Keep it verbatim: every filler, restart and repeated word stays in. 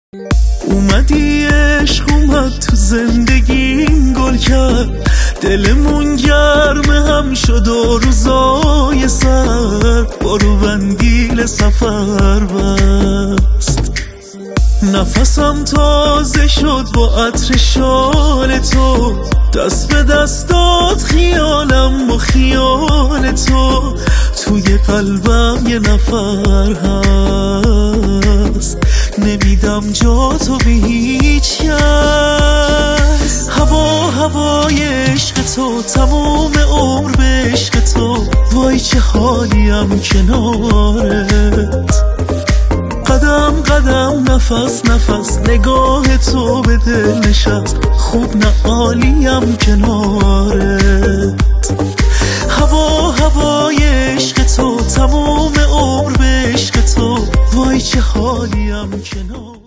اومدی عشق اومد تو زندگیم گل کرد، دلمون گرم هم شد و روزای سرد بارو بندیل سفر بست. نفسم تازه شد با عطر شال تو، دست به دستات خیالم با خیال تو، توی قلبم یه نفر هست، نمیدم جا تو به هیچ کس. هوا هوای عشق تو، تموم عمر به عشق تو، وای چه حالیم کنارت. قدم قدم نفس نفس نگاه تو به دل نشست، خوب نه عالیم کنارت. هوا هوای عشق تو، تموم عمر به عشق تو، وای چه حالیم کنارت.